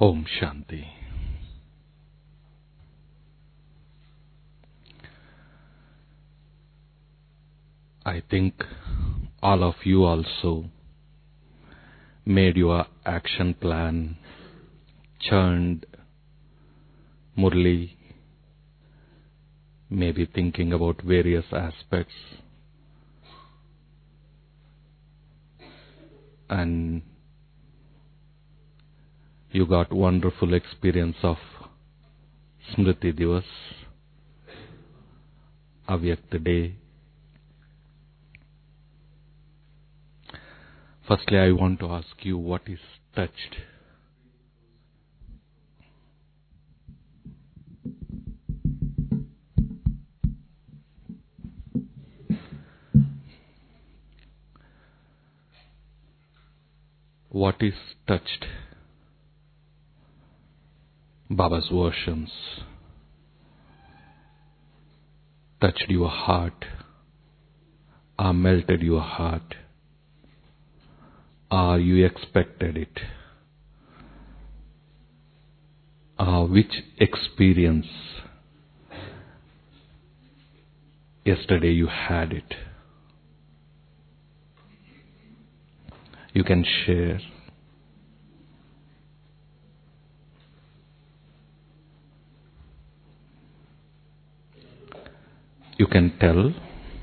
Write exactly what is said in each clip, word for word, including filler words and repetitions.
Om Shanti. I think all of you also made your action plan, churned Murli, maybe thinking about various aspects, and you got wonderful experience of Smriti Divas, Avyakta Day. Firstly, I want to ask you, what is touched? What is touched? Baba's versions touched your heart, or melted your heart, or you expected it, or which experience yesterday you had it. You can share. You can tell.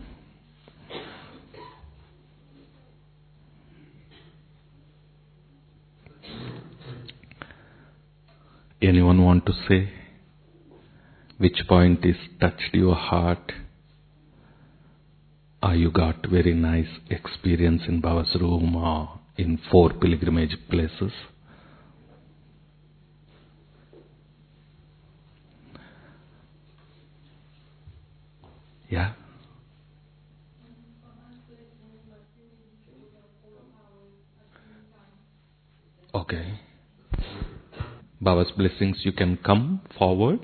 Anyone want to say which point is touched your heart? Or you got very nice experience in Baba's room or in four pilgrimage places? Yeah? Okay. Baba's blessings, you can come forward.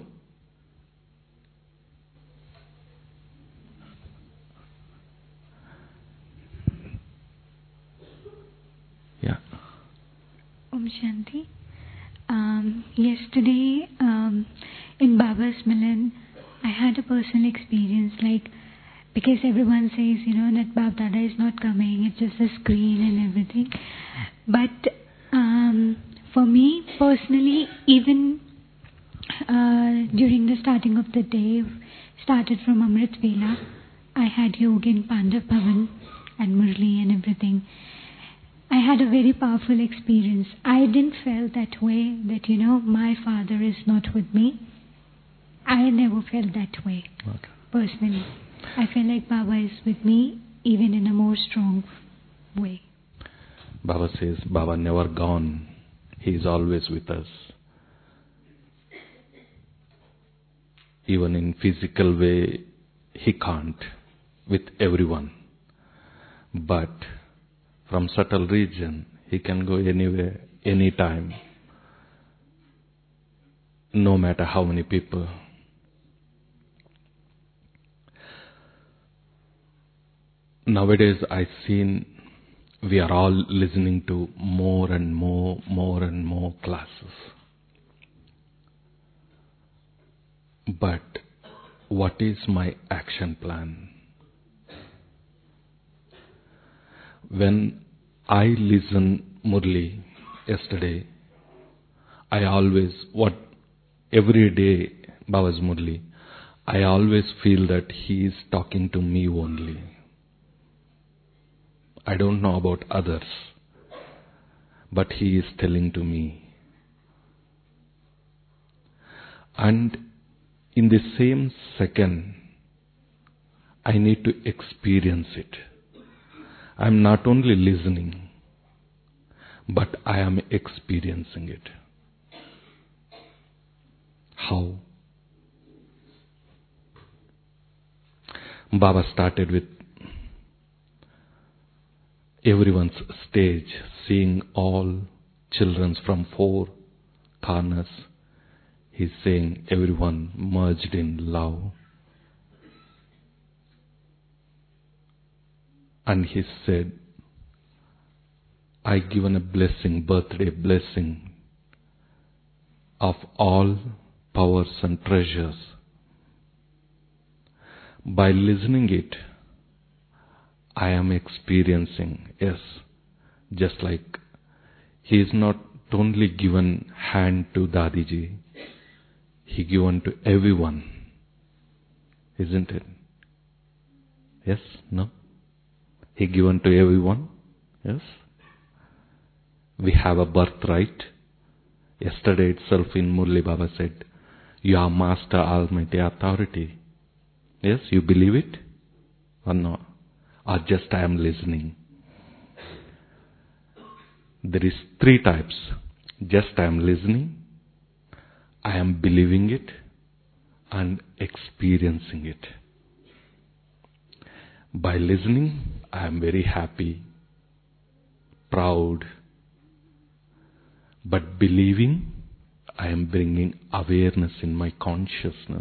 Yeah. Om Shanti. Um, yesterday, um, in Baba's Milan, I had a personal experience, like, because everyone says, you know, that Bab Dada is not coming, it's just a screen and everything. But um, for me personally, even uh, during the starting of the day, started from Amrit Vela, I had yoga in Pandav Bhavan and Murli and everything. I had a very powerful experience. I didn't feel that way, that, you know, my father is not with me. I never felt that way, okay. Personally. I feel like Baba is with me, even in a more strong way. Baba says, Baba never gone. He is always with us. Even in physical way, he can't with everyone. But from subtle region, he can go anywhere, anytime, no matter how many people. Nowadays, I've seen we are all listening to more and more, more and more classes. But what is my action plan? When I listen Murli yesterday, I always, what every day Baba's Murli, I always feel that he is talking to me only. I don't know about others, but he is telling to me. And in the same second, I need to experience it. I'm not only listening, but I am experiencing it. How? Baba started with everyone's stage, seeing all children from four corners. He's saying everyone merged in love. And he said, I given a blessing, birthday blessing of all powers and treasures. By listening it, I am experiencing, yes, just like he is not only given hand to Dadiji, he given to everyone, isn't it? Yes? No? He given to everyone? Yes? We have a birthright. Yesterday itself in Murli Baba said, you are Master Almighty Authority. Yes, you believe it? Or no? Or just I am listening? There is three types. Just I am listening, I am believing it, and experiencing it. By listening, I am very happy, proud. But believing, I am bringing awareness in my consciousness.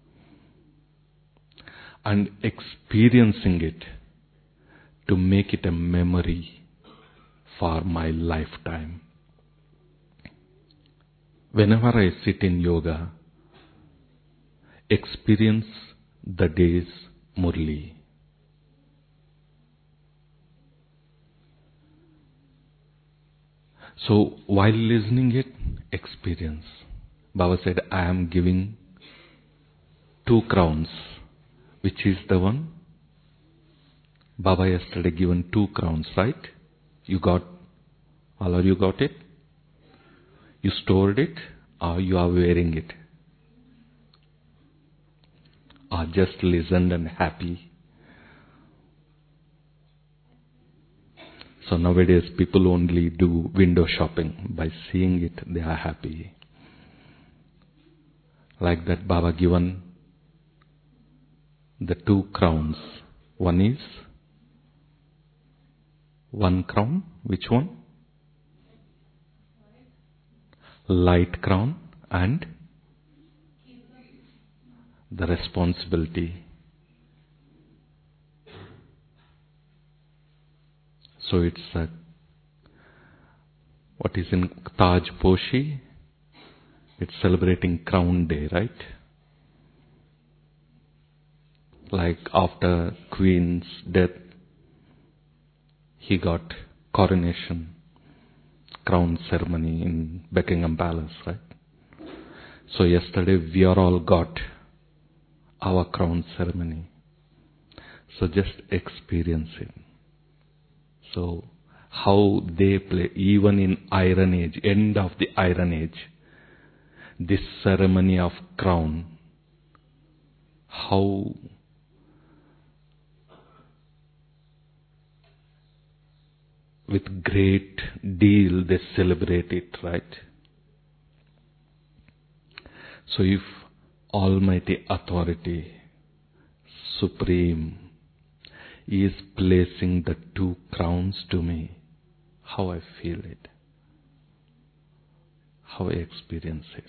And experiencing it to make it a memory for my lifetime. Whenever I sit in yoga, experience the day's Murli. So while listening it, experience. Baba said, I am giving two crowns. Which is the one? Baba yesterday given two crowns, right? You got, all of you got it? You stored it, or you are wearing it? Or just listened and happy? So nowadays people only do window shopping. By seeing it, they are happy. Like that Baba given the two crowns. One is one crown. Which one? Light crown, and the responsibility. So it's a, what is in Taj Poshi? It's celebrating Crown Day, right? Like after Queen's death, he got coronation, crown ceremony in Buckingham Palace, right? So yesterday we are all got our crown ceremony. So just experience it. So how they play, even in Iron Age, end of the Iron Age, this ceremony of crown, how with great deal they celebrate it, right? So if Almighty Authority, Supreme, is placing the two crowns to me, how I feel it, how I experience it.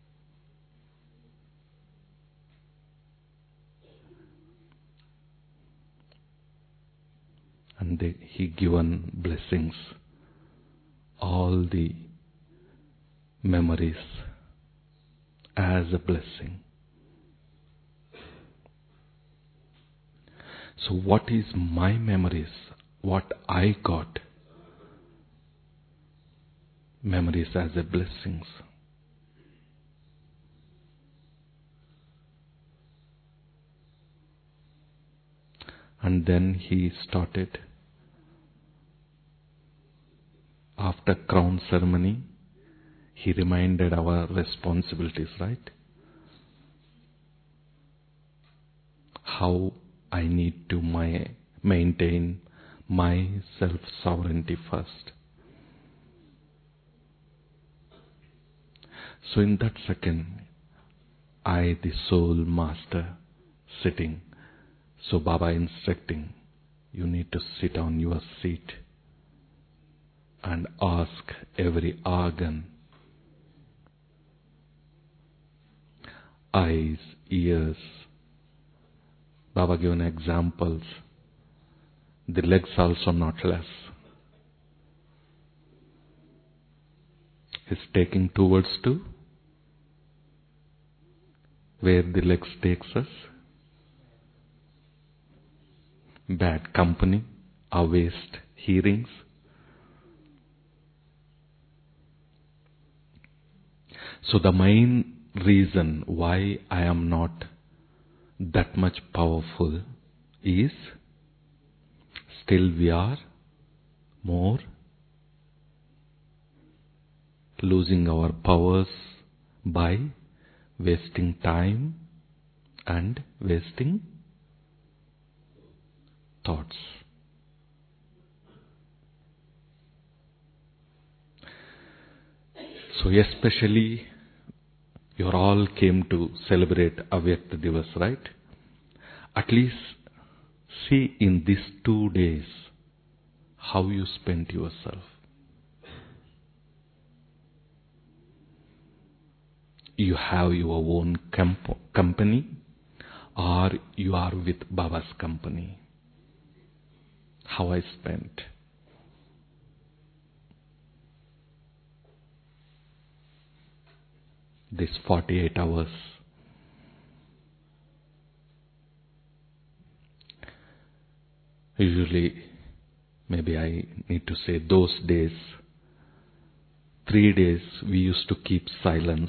And they, he given blessings, all the memories as a blessing. So what is my memories? What I got? Memories as a blessings. And then he started, after crown ceremony, he reminded our responsibilities, right? How I need to my, maintain my self-sovereignty first. So in that second, I, the soul master, sitting. So Baba instructing, you need to sit on your seat and ask every organ, eyes, ears. Baba given examples. The legs also not less. He's taking towards to where the legs takes us? Bad company, our waste hearings. So the main reason why I am not that much powerful is still we are more losing our powers by wasting time and wasting thoughts. So especially you all came to celebrate Avyakta Divas, right? At least see in these two days how you spent yourself. You have your own comp- company or you are with Baba's company. How I spent. This forty-eight hours. Usually, maybe I need to say those days, three days we used to keep silence.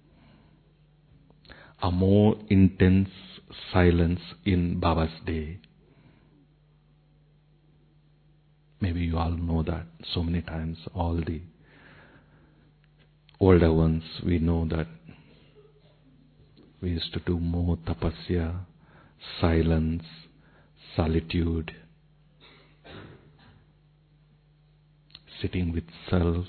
A more intense silence in Baba's day. Maybe you all know that so many times, all the older ones, we know that we used to do more tapasya, silence, solitude, sitting with self.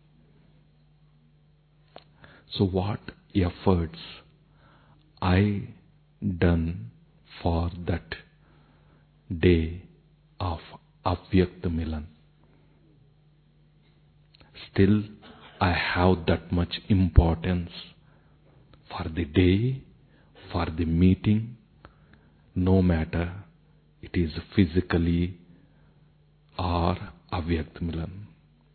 So what efforts I done for that day of Avyakta Milan. Still I have that much importance for the day, for the meeting, no matter it is physically or Avyakta Milan.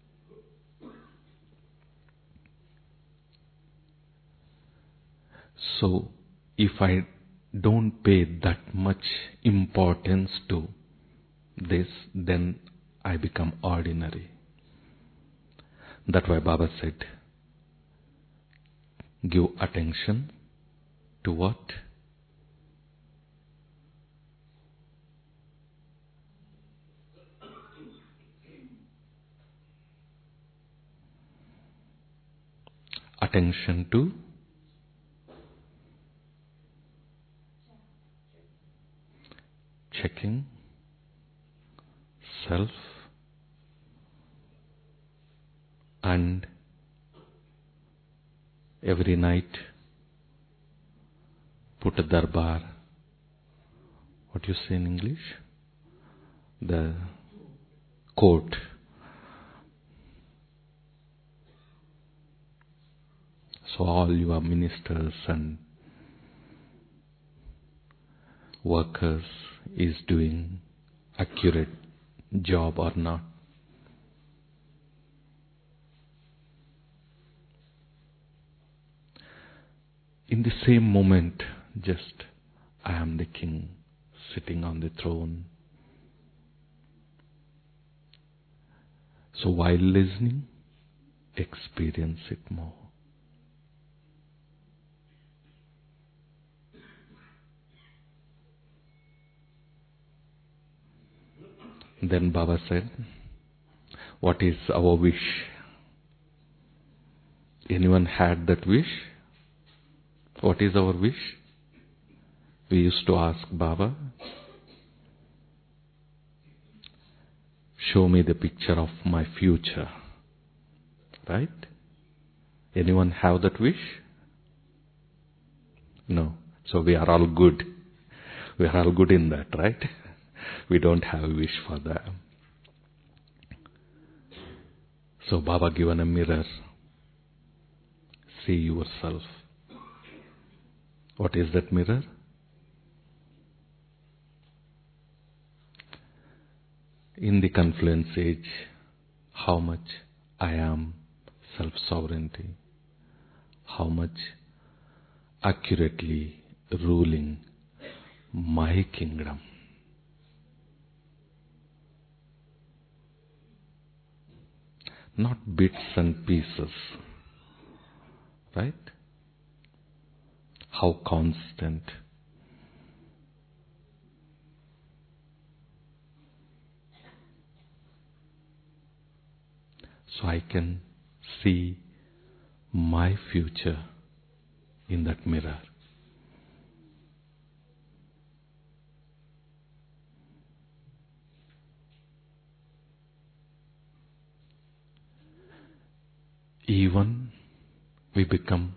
So if I don't pay that much importance to this, then I become ordinary. That's why Baba said, give attention to what? Attention to checking self and every night put a darbar. What you say in English? The court. So all your ministers and workers is doing accurate job or not. In the same moment, just I am the king sitting on the throne. So while listening, experience it more. Then Baba said, what is our wish? Anyone had that wish? What is our wish? We used to ask Baba, show me the picture of my future. Right? Anyone have that wish? No. So we are all good. We are all good in that, right? We don't have a wish for that. So Baba given a mirror. See yourself. What is that mirror? In the confluence age, how much I am self-sovereignty, how much accurately ruling my kingdom. Not bits and pieces, right? How constant. So I can see my future in that mirror. Even we become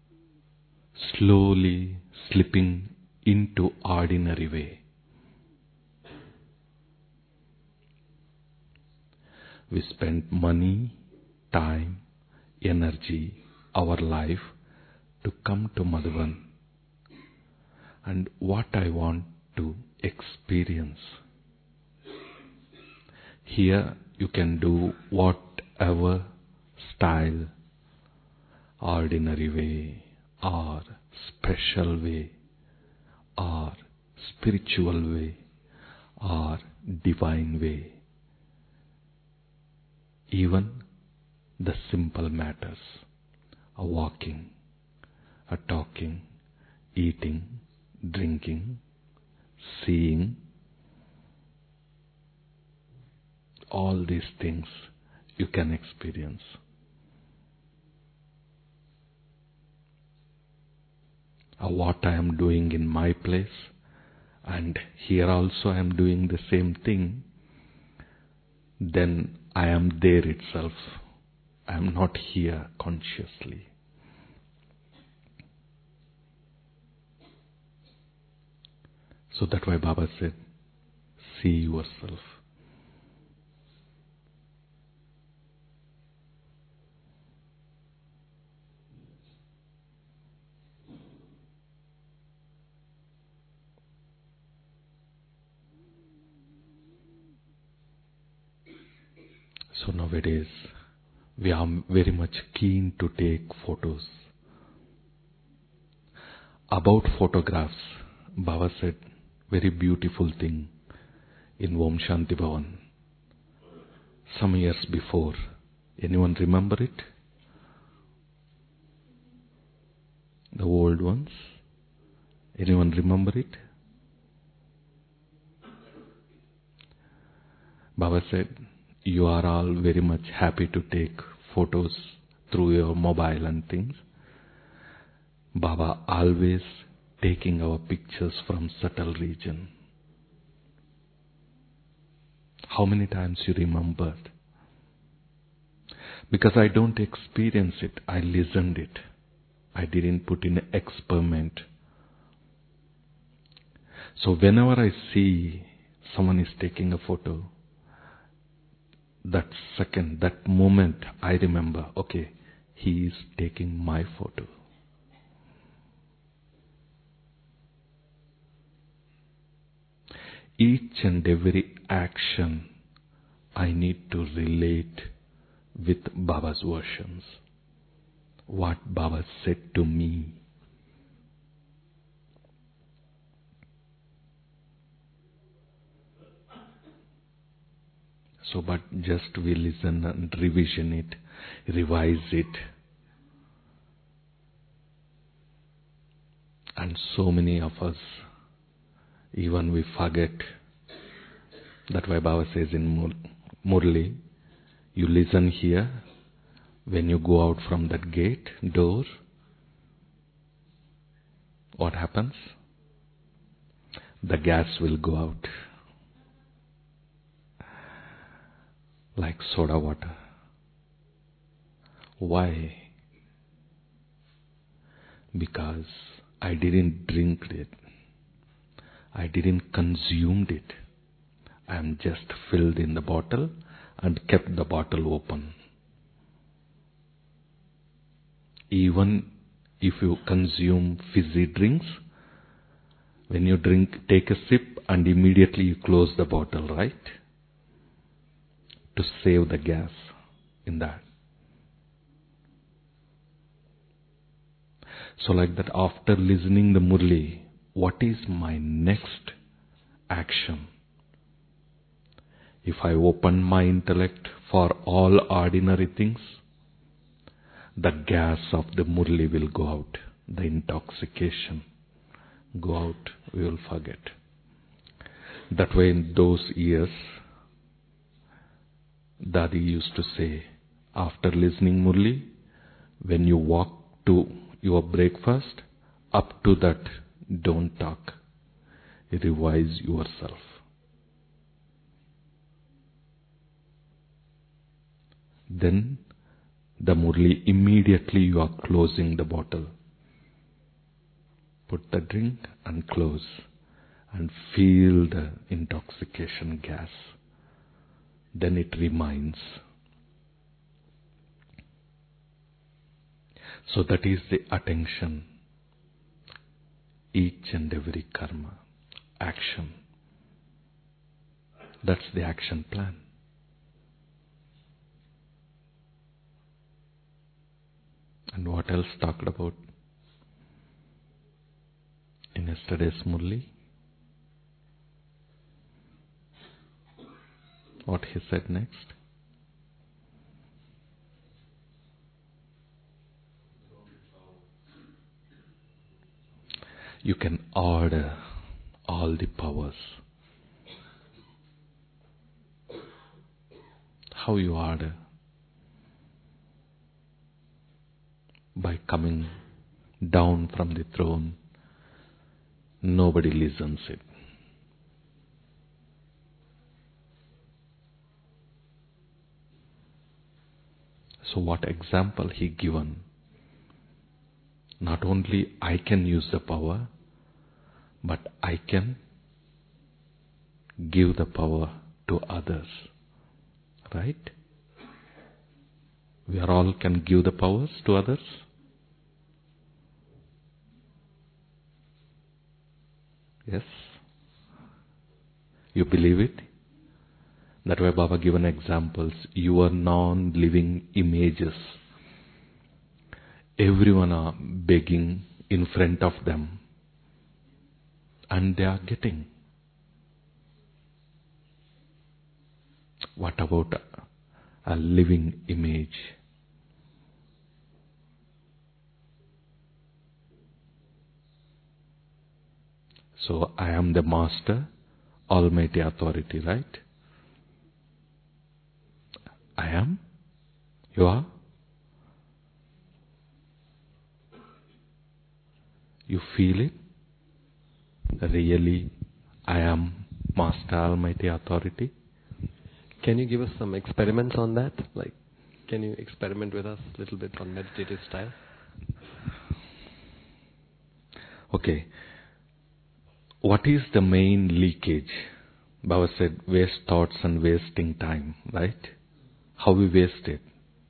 slowly slipping into ordinary way. We spend money, time, energy, our life to come to Madhuban. And what I want to experience. Here you can do whatever style, ordinary way, or special way, or spiritual way, or divine way. Even the simple matters, a walking, a talking, eating, drinking, seeing, all these things you can experience. Uh, what I am doing in my place, and here also I am doing the same thing, then I am there itself. I am not here consciously. So that's why Baba said, see yourself. So nowadays, we are very much keen to take photos. About photographs, Baba said very beautiful thing in Om Shanti Bhavan. Some years before, anyone remember it? The old ones? Anyone remember it? Baba said, you are all very much happy to take photos through your mobile and things. Baba always taking our pictures from subtle region. How many times you remembered? Because I don't experience it, I listened it. I didn't put in an experiment. So whenever I see someone is taking a photo, that second, that moment, I remember, okay, he is taking my photo. Each and every action I need to relate with Baba's versions. What Baba said to me. So, but just we listen and revision it, revise it. And so many of us, even we forget. That's why Baba says in Mur- Murli, you listen here, when you go out from that gate, door, what happens? The gas will go out. Like soda water. Why? Because I didn't drink it. I didn't consume it. I am just filled in the bottle and kept the bottle open. Even if you consume fizzy drinks, when you drink, take a sip and immediately you close the bottle, right? To save the gas in that. So like that, after listening the Murli, what is my next action? If I open my intellect for all ordinary things, the gas of the Murli will go out, the intoxication go out, we will forget. That way in those years, Dadi used to say, after listening Murli, when you walk to your breakfast, up to that, don't talk. Revise yourself. Then the Murli, immediately you are closing the bottle. Put the drink and close and feel the intoxication gas. Then it reminds. So that is the attention. Each and every karma, action. That's the action plan. And what else talked about in yesterday's Murli? What he said next? You can order all the powers. How you order? By coming down from the throne, nobody listens it. So what example he given? Not only I can use the power, but I can give the power to others. Right? We are all can give the powers to others. Yes? You believe it? That way Baba given examples. Your non-living images. Everyone are begging in front of them. And they are getting. What about a, a living image? So I am the master, almighty authority, right? I am? You are? You feel it? Really, I am master, almighty authority? Can you give us some experiments on that? Like, can you experiment with us a little bit on meditative style? Okay. What is the main leakage? Baba said, waste thoughts and wasting time, right? How we waste it?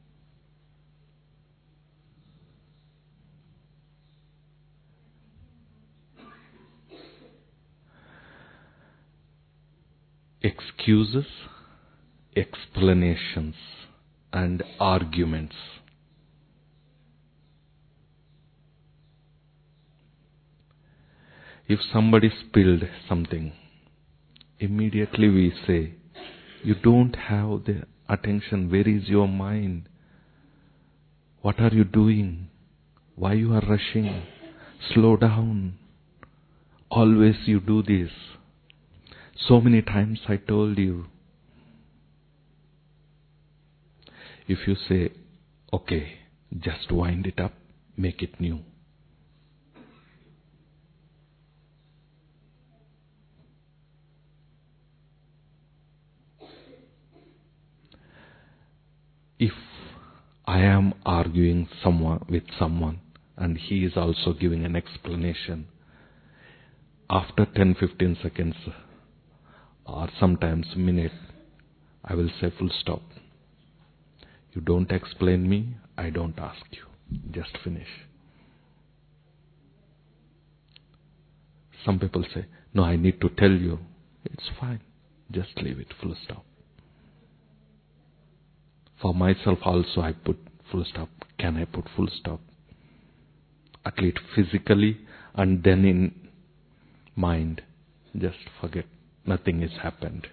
Excuses, explanations, and arguments. If somebody spilled something, immediately we say, you don't have the attention. Where is your mind? What are you doing? Why you are rushing? Slow down. Always you do this. So many times I told you. If you say, okay, just wind it up, make it new. If I am arguing someone with someone and he is also giving an explanation, after ten to fifteen seconds or sometimes a minute, I will say full stop. You don't explain me, I don't ask you. Just finish. Some people say, no, I need to tell you. It's fine. Just leave it, full stop. For myself also I put full stop. Can I put full stop? at least physically, and then in mind, just forget. Nothing has happened.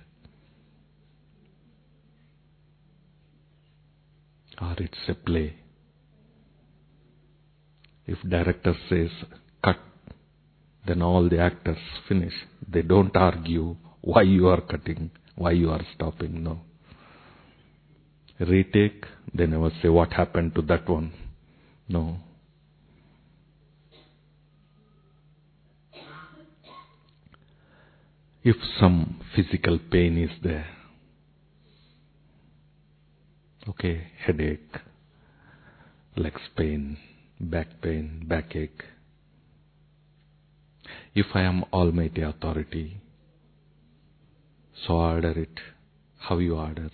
Or it's a play. If director says, cut, then all the actors finish. They don't argue why you are cutting, why you are stopping, no. Retake, they never say what happened to that one. No. If some physical pain is there, okay, headache, legs pain, back pain, backache. If I am Almighty Authority, so order it. How you order?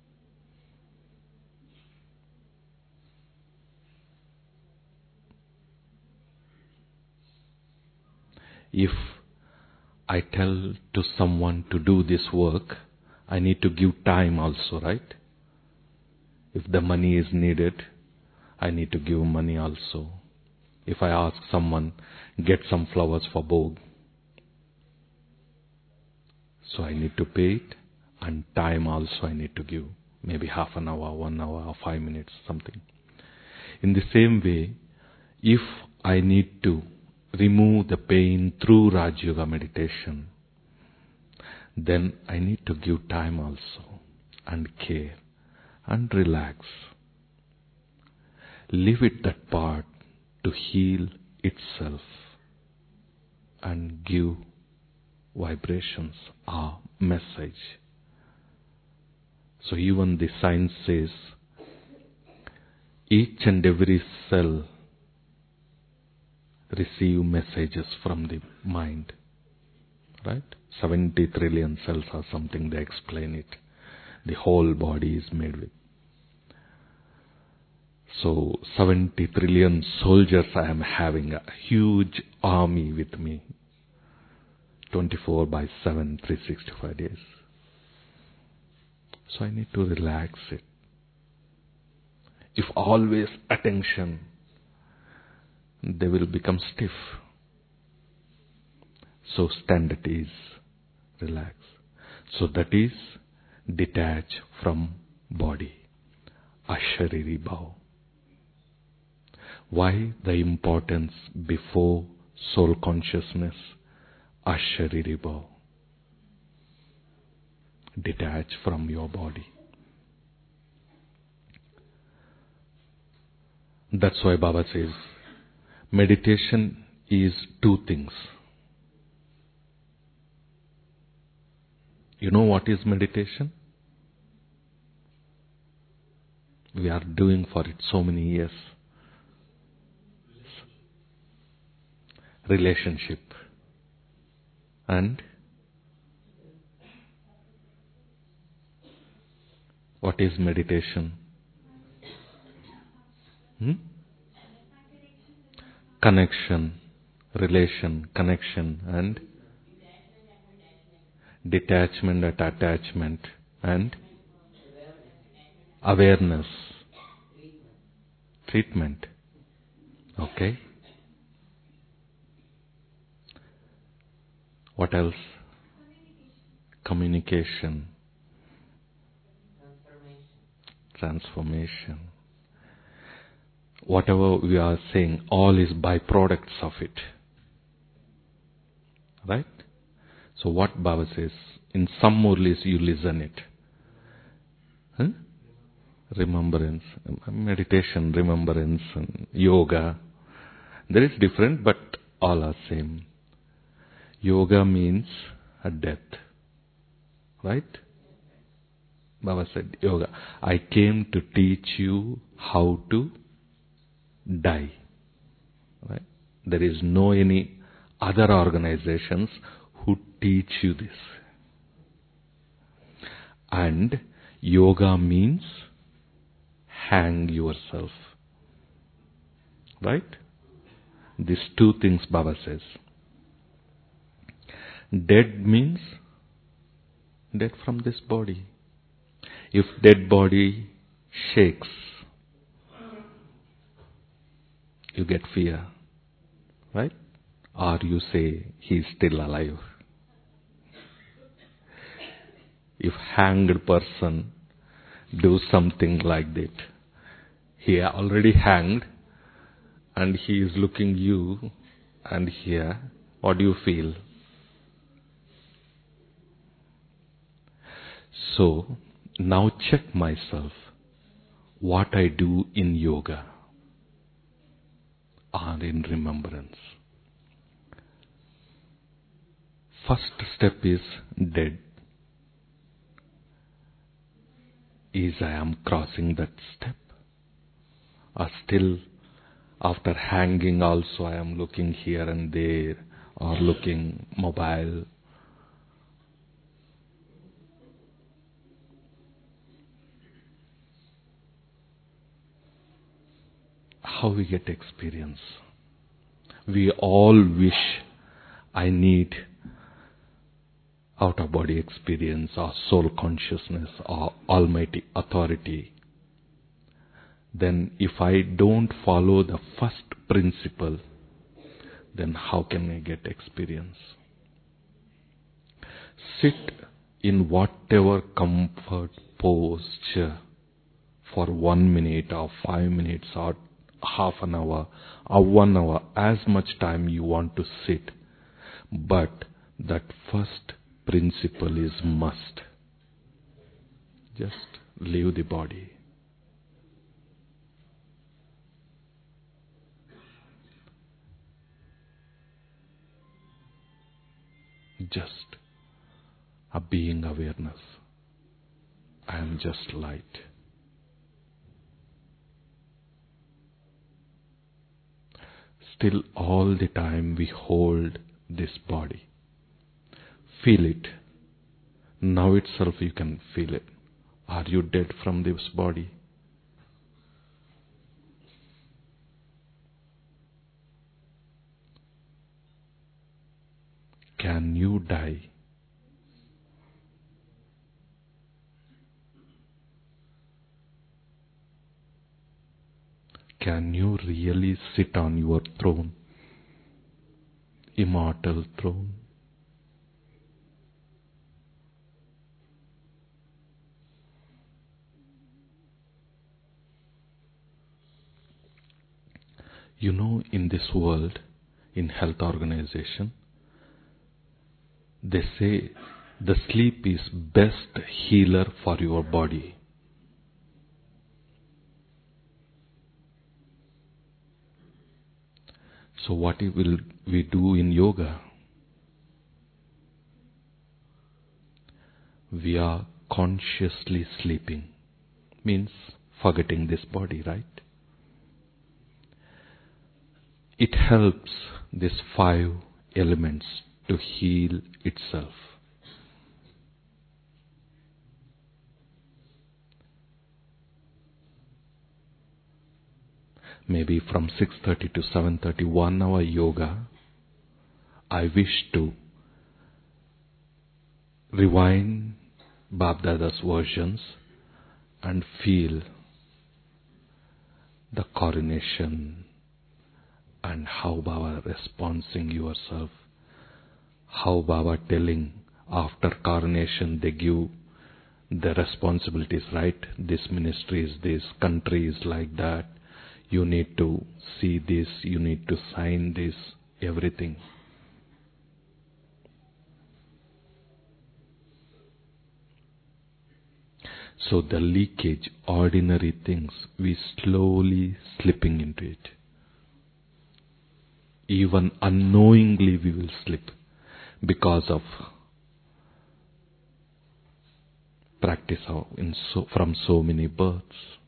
If I tell to someone to do this work, I need to give time also, right? If the money is needed, I need to give money also. If I ask someone, get some flowers for Bhog, so I need to pay it, and time also I need to give. Maybe half an hour, one hour, or five minutes, something. In the same way, if I need to remove the pain through Raj Yoga meditation, then I need to give time also, and care, and relax. Leave it that part to heal itself and give vibrations or message. So even the science says each and every cell receive messages from the mind, right? seventy trillion cells or something, they explain it. The whole body is made with. So seventy trillion soldiers I am having, a huge army with me, twenty-four by seven, three hundred sixty-five days. So I need to relax it. If always attention, they will become stiff. So stand at ease, relax. So that is detach from body, Ashariri Bhav. Why the importance before soul consciousness, Ashariri Bhav? Detach from your body. That's why Baba says, meditation is two things. You know what is meditation? We are doing for it so many years. Relationship. And what is meditation? Hmm? Connection, relation, connection, and detachment at attachment, and awareness, treatment. Okay? What else? Communication. Transformation. Whatever we are saying, all is byproducts of it. Right? So what Baba says, in some Murlis you listen it. Huh? Remembrance, meditation, remembrance, and yoga. There is different, but all are same. Yoga means a death. Right? Baba said, yoga. I came to teach you how to die. Right? There is no any other organizations who teach you this. And yoga means hang yourself. Right? These two things Baba says. Dead means dead from this body. If dead body shakes, you get fear. right? Or you say he's still alive. If hanged person do something like that, he already hanged and he is looking you and here, what do you feel? So, now check myself, what I do in yoga or in remembrance. First step is dead. Is I am crossing that step? Or still, after hanging also I am looking here and there, or looking mobile? How we get experience? We all wish I need out-of-body experience or soul consciousness or almighty authority. Then if I don't follow the first principle, then how can I get experience? Sit in whatever comfort posture for one minute or five minutes or half an hour or one hour, as much time you want to sit. But that first principle is must. Just leave the body. Just a being awareness. I am just light. Still all the time we hold this body. Feel it. Now itself you can feel it. Are you dead from this body? Can you die? Can you really sit on your throne, immortal throne? You know, in this world, in health organization, they say the sleep is best healer for your body. So what will we do in yoga? We are consciously sleeping, means forgetting this body, right? It helps these five elements to heal itself. Maybe from six thirty to seven thirty, one hour yoga, I wish to rewind Bab-Dada's versions and feel the coronation and how Baba responding yourself, how Baba telling after coronation they give the responsibilities, right? This ministry is this, country is like that, you need to see this, you need to sign this, everything. So the leakage, ordinary things, we slowly slipping into it. Even unknowingly we will slip because of practice of in so, from so many births.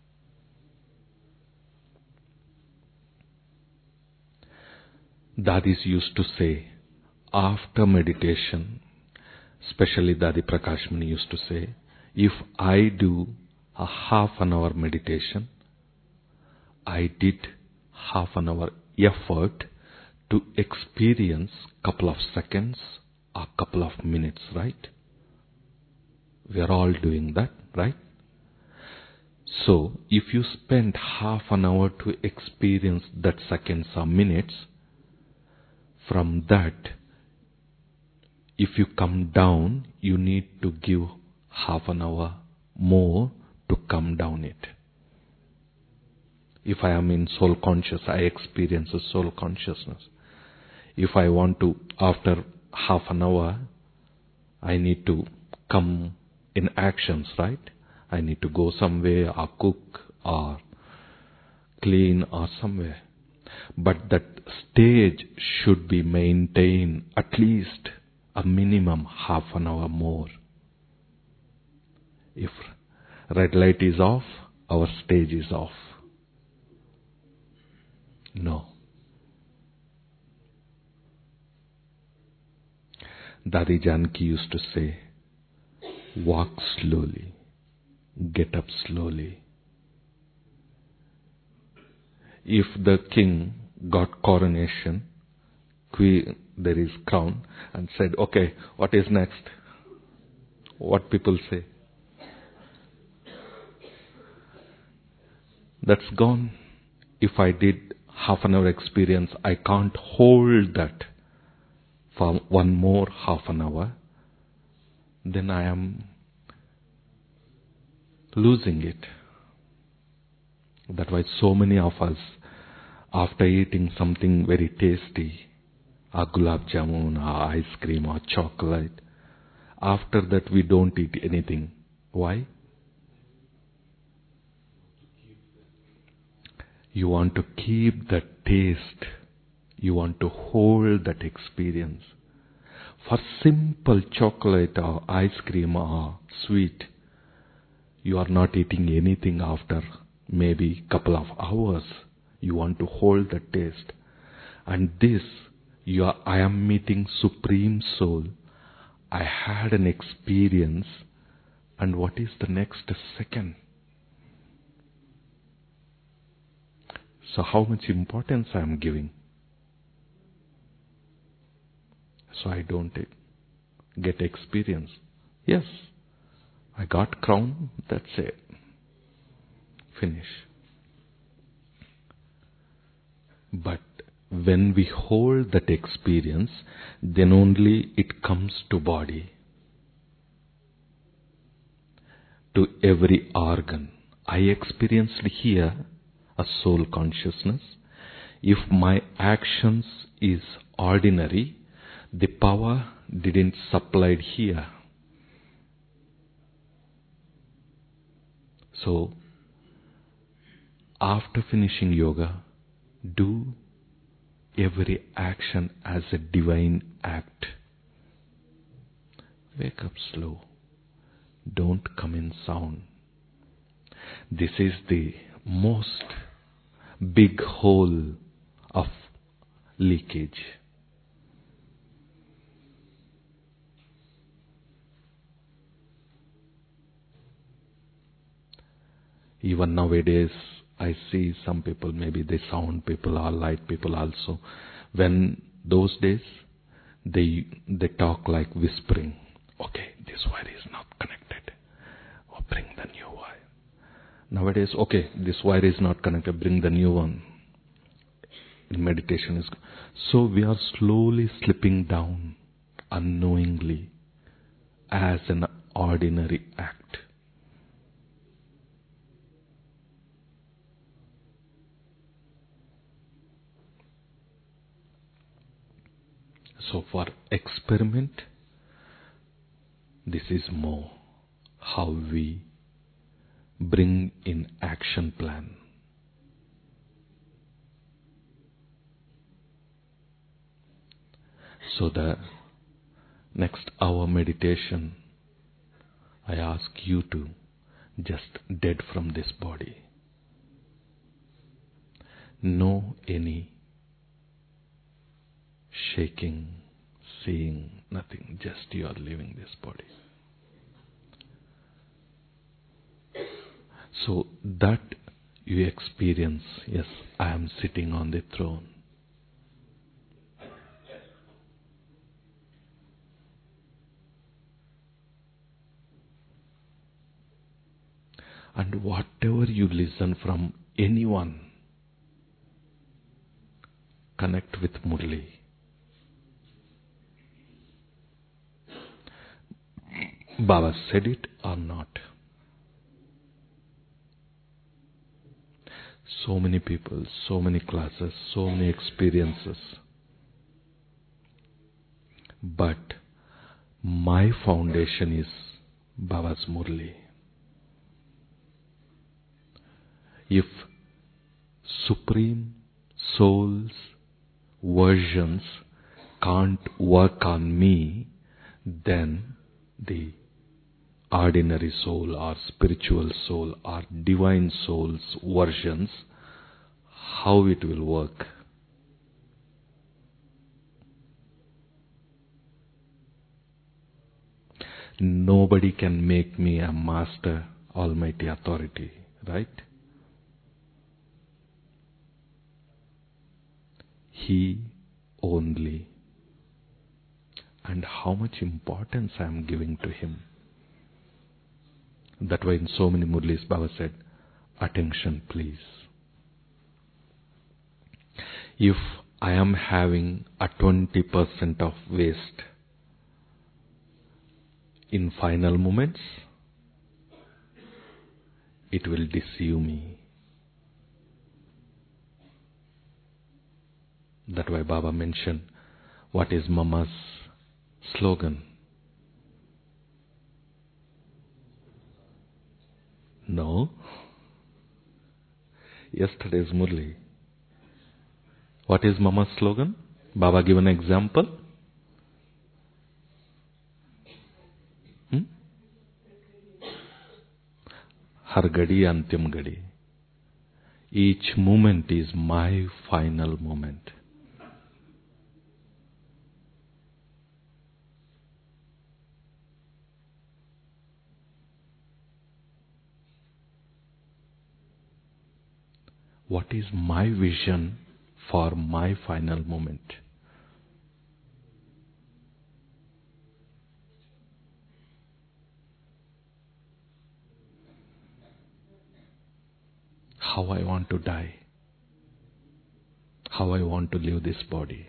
Dadis used to say, after meditation, especially Dadi Prakash Muni used to say, if I do a half an hour meditation, I did half an hour effort to experience couple of seconds or couple of minutes, right? We are all doing that, right? So, if you spend half an hour to experience that seconds or minutes, From that, if you come down, you need to give half an hour more to come down it. If I am in soul conscious, I experience a soul consciousness. If I want to, after half an hour, I need to come in actions, right? I need to go somewhere or cook or clean or somewhere. But that stage should be maintained at least a minimum half an hour more. If red light is off, our stage is off. No. Dadi Janki used to say, walk slowly, get up slowly. If the king got coronation, queen, there is crown, and said, okay, what is next? What people say? That's gone. If I did half an hour experience, I can't hold that for one more half an hour, then I am losing it. That's why so many of us, after eating something very tasty, or gulab jamun, or ice cream, or chocolate, after that we don't eat anything. Why? You want to keep that taste. You want to hold that experience. For simple chocolate or ice cream or sweet, you are not eating anything after maybe couple of hours. You want to hold the taste. And this, you are, I am meeting Supreme Soul. I had an experience. And what is the next second? So how much importance I am giving? So I don't get experience. Yes, I got crown, that's it. Finish. But when we hold that experience, then only it comes to body, to every organ. I experienced here a soul consciousness. If my actions is ordinary, the power didn't supplied here. So, after finishing yoga, do every action as a divine act. Wake up slow. Don't come in sound. This is the most big hole of leakage. Even nowadays, I see some people, maybe they sound people or light people also. When those days, they they talk like whispering. Okay, this wire is not connected. Oh, bring the new wire. Nowadays, okay, this wire is not connected. Bring the new one. In meditation is so we are slowly slipping down unknowingly as an ordinary act. So for experiment, this is more how we bring in action plan. So the next hour meditation, I ask you to just dead from this body. No any shaking, seeing, nothing. Just you are leaving this body. So that you experience, yes, I am sitting on the throne. And whatever you listen from anyone, connect with Murli. Baba said it or not. So many people, so many classes, so many experiences. But my foundation is Baba's Murli. If Supreme Soul's versions can't work on me, then the ordinary soul or spiritual soul or divine soul's versions, how it will work? Nobody can make me a master, almighty authority, right? He only. And how much importance I am giving to him. That way in so many Murlis, Baba said, attention please. If I am having a twenty percent of waste in final moments, it will deceive me. That why Baba mentioned, what is Mama's slogan? No. Yesterday's Murli. What is Mama's slogan? Baba give an example. Hmm? Har gadi antim gadi. Each moment is my final moment. What is my vision for my final moment? How I want to die. How I want to leave this body.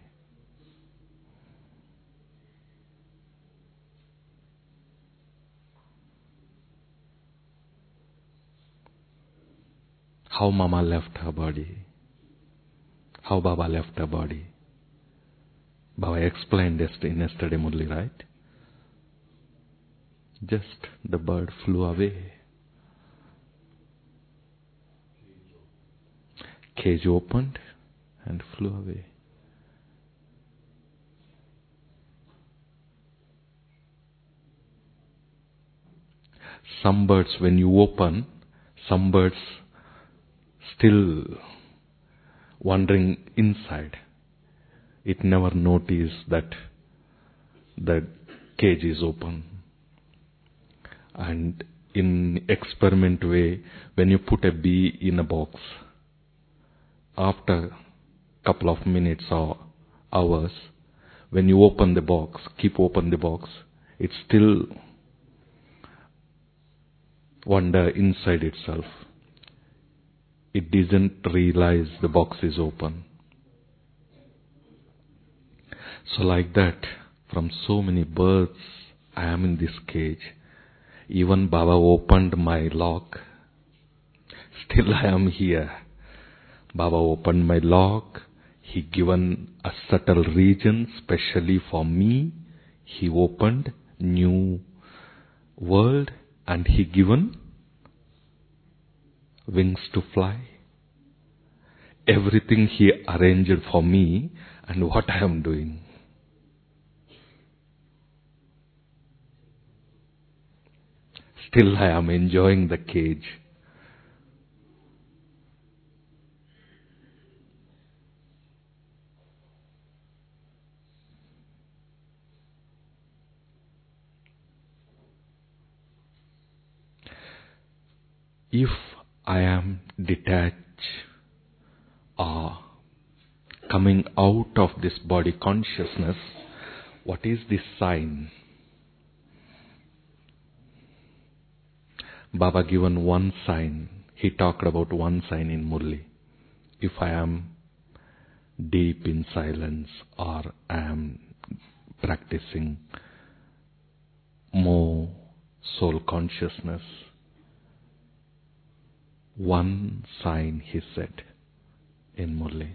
How Mama left her body. How Baba left her body. Baba explained this in yesterday Murli, right? Just the bird flew away. Cage opened and flew away. Some birds, when you open, some birds still wandering inside. It never noticed that the cage is open. And in experiment way, when you put a bee in a box, after couple of minutes or hours, when you open the box, keep open the box, it still wander inside itself. It doesn't realize the box is open. So like that, from so many births, I am in this cage. Even Baba opened my lock. Still I am here. Baba opened my lock. He given a subtle region specially for me. He opened new world and he given wings to fly. Everything he arranged for me and what I am doing. Still I am enjoying the cage. If I am detached or coming out of this body consciousness, what is this sign? Baba given one sign. He talked about one sign in Murli. If I am deep in silence or I am practicing more soul consciousness. One sign he said in Murli.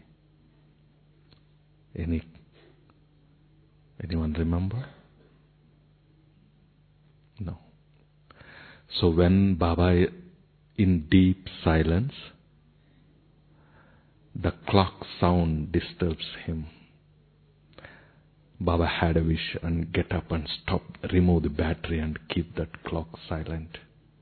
Any, anyone remember? No. So when Baba in deep silence, the clock sound disturbs him. Baba had a wish and get up and stop, remove the battery and keep that clock silent.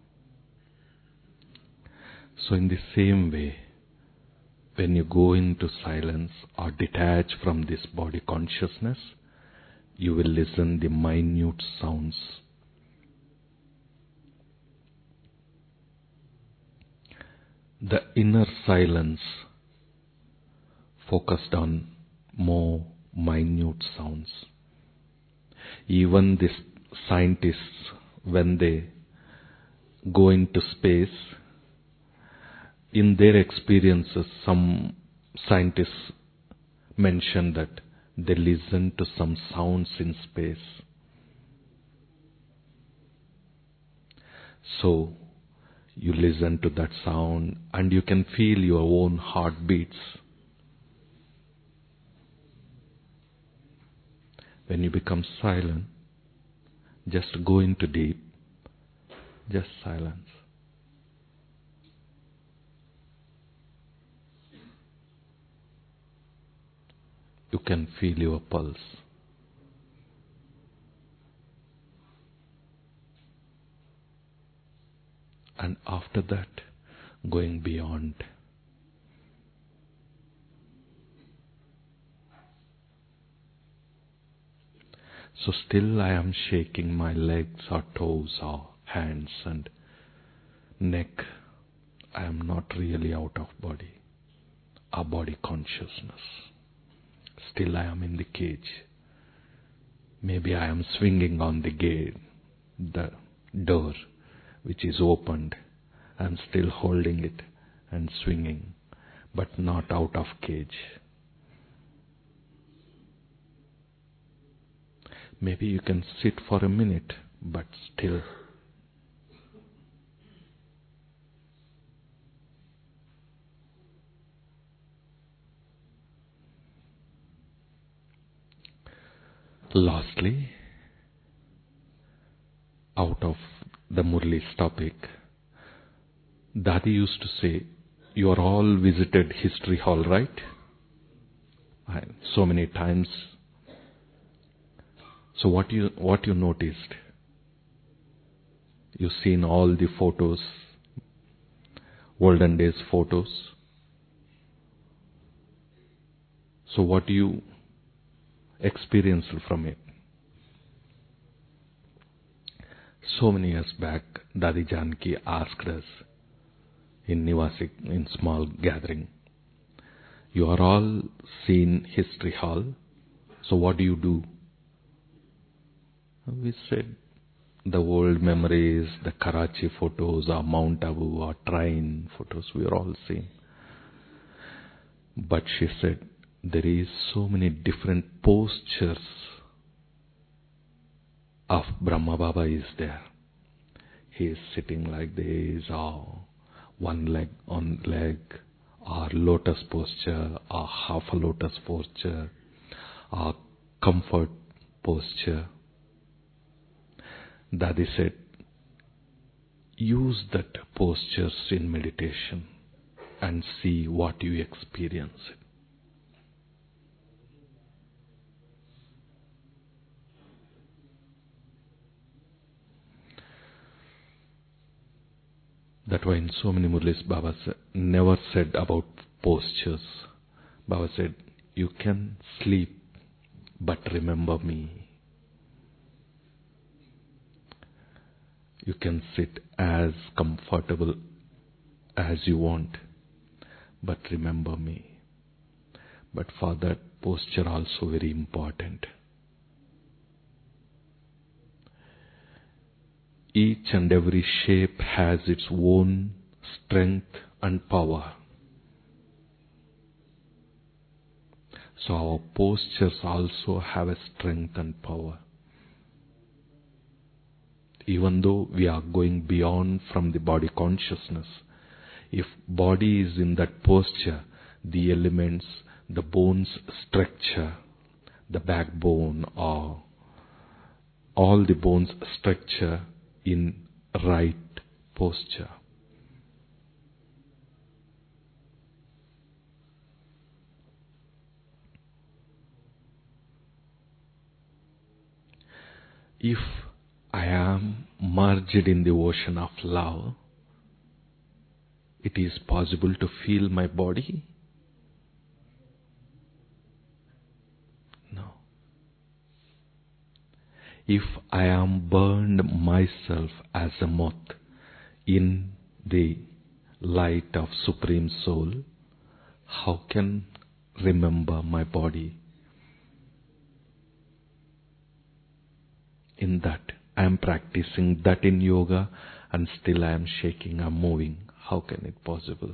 So in the same way, when you go into silence or detach from this body consciousness, you will listen the minute sounds. The inner silence focused on more minute sounds. Even these scientists, when they go into space, in their experiences, some scientists mention that they listen to some sounds in space. So, you listen to that sound and you can feel your own heartbeats. When you become silent, just go into deep, just silence. You can feel your pulse. And after that, going beyond. So still I am shaking my legs or toes or hands and neck. I am not really out of body, or body consciousness. Still I am in the cage. Maybe I am swinging on the gate, the door which is opened. I am still holding it and swinging, but not out of cage. Maybe you can sit for a minute, but still. Lastly, out of the Murli's topic, Dadi used to say, you are all visited History Hall, right? I, so many times. So what you what you noticed? You've seen all the photos, olden days photos. So what do you experience from it? So many years back, Dadi Janki asked us in Nivasik, in small gathering, you are all seen History Hall, so what do you do? We said, the old memories, the Karachi photos, or Mount Abu, or train photos, we are all seen. But she said, there is so many different postures of Brahma Baba is there. He is sitting like this, or one leg on leg, or lotus posture, or half a lotus posture, or comfort posture. Dadi said, use that postures in meditation and see what you experience. That's why in so many Murlis, Baba never said about postures. Baba said, you can sleep, but remember me. You can sit as comfortable as you want, but remember me. But for that, posture also very important. Each and every shape has its own strength and power. So our postures also have a strength and power. even though we are going beyond from the body consciousness, if body is in that posture, the elements, the bones structure, the backbone, or all the bones structure in right posture. If I am merged in the ocean of love, it is possible to feel my body? No. If I am burned myself as a moth in the light of Supreme Soul, how can I remember my body? In that, I am practicing that in yoga and still I am shaking, I am moving. How can it possible?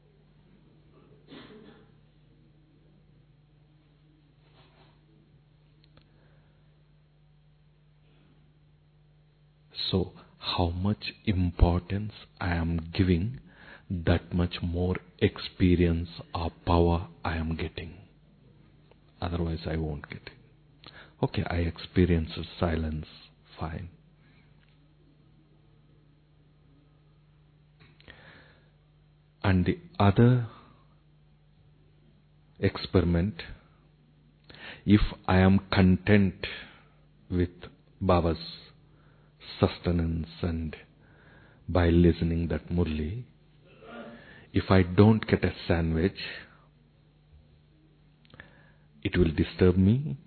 So, how much importance I am giving, that much more experience or power I am getting. Otherwise, I won't get it. Okay, I experience silence, fine. And the other experiment, if I am content with Baba's sustenance and by listening that Murli, if I don't get a sandwich, it will disturb me.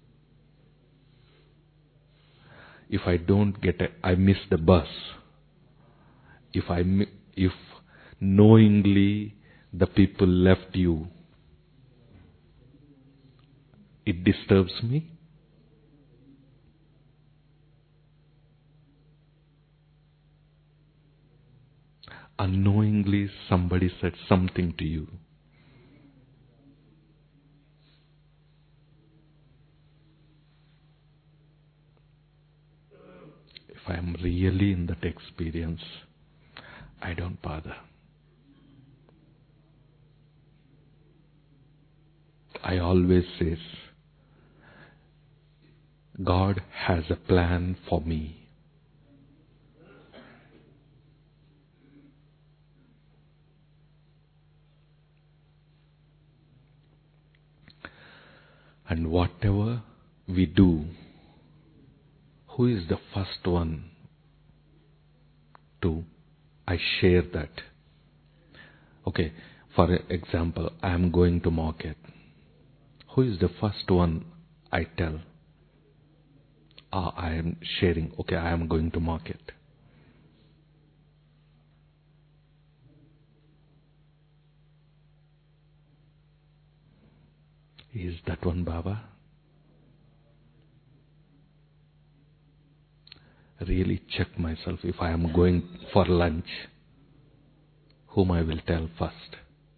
If I don't get a, I miss the bus. If I, if knowingly the people left you, it disturbs me. Unknowingly somebody said something to you. If I am really in that experience, I don't bother. I always say, God has a plan for me. And whatever we do, who is the first one to, I share that. Okay, for example, I am going to market. Who is the first one I tell? Ah, I am sharing, okay, I am going to market. Is that one Baba? Really check myself. If I am going for lunch, whom I will tell first?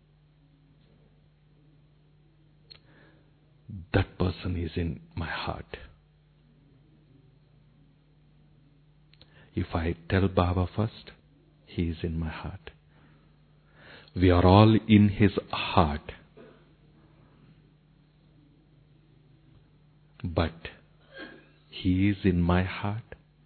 That person is in my heart. If I tell Baba first, he is in my heart. We are all in his heart. But he is in my heart.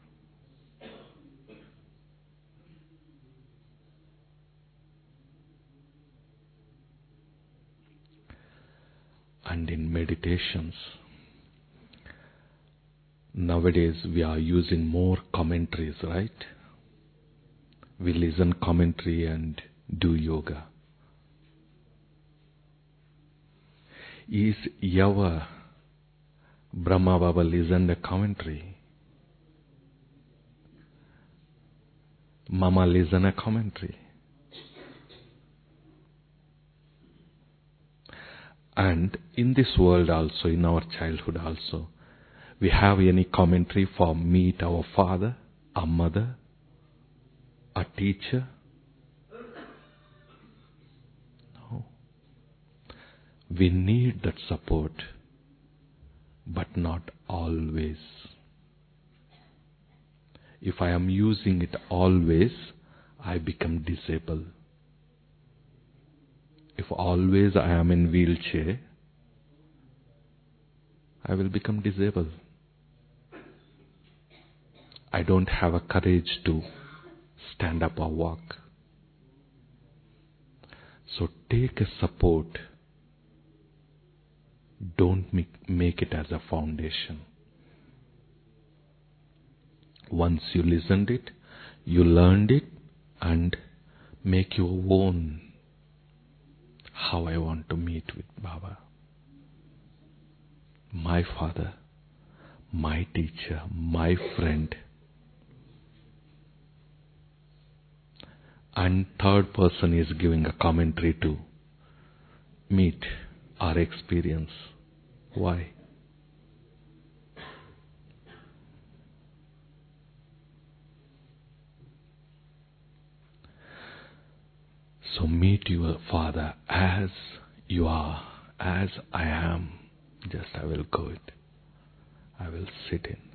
And in meditations, nowadays we are using more commentaries, right? We listen commentary and do yoga. Is ever Brahma Baba listened a commentary? Mama listen a commentary? And in this world also, in our childhood also, we have any commentary for meet our father, our mother, our teacher? No. We need that support, but not always. If I am using it always, I become disabled. If always I am in wheelchair, I will become disabled. I don't have a courage to stand up or walk. So take a support. Don't make, make it as a foundation. Once you listened it, you learned it, and make your own. How I want to meet with Baba. My father, my teacher, my friend. And third person is giving a commentary to meet our experience. Why? So meet your Father as you are, as I am. Just I will go it. I will sit in.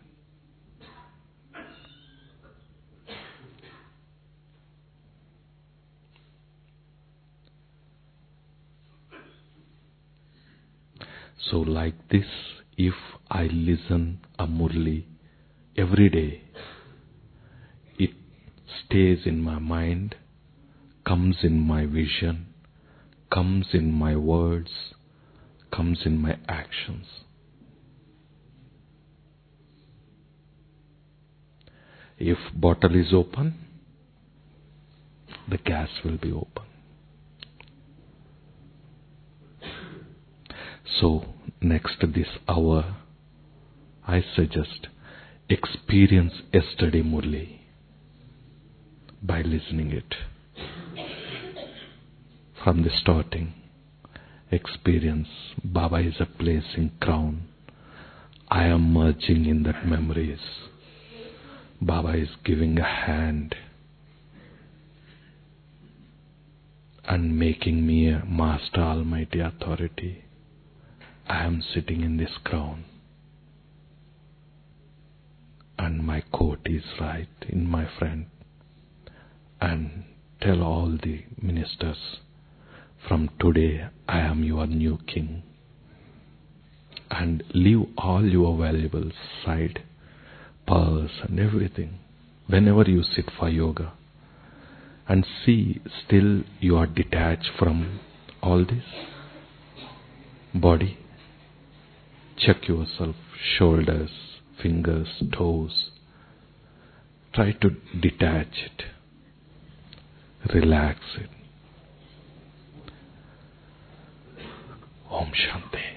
So like this, if I listen a Murli every day, it stays in my mind, comes in my vision, comes in my words, comes in my actions. If bottle is open, the gas will be open. So next this hour, I suggest experience yesterday Murli by listening it. From the starting, experience Baba is a placing crown. I am merging in that memories. Baba is giving a hand and making me a Master Almighty Authority. I am sitting in this crown, and my coat is right in my front. And tell all the ministers, from today I am your new king. And leave all your valuables aside, purse and everything, whenever you sit for yoga. And see, still you are detached from all this body. Check yourself, shoulders, fingers, toes. Try to detach it. Relax it. Om Shanti.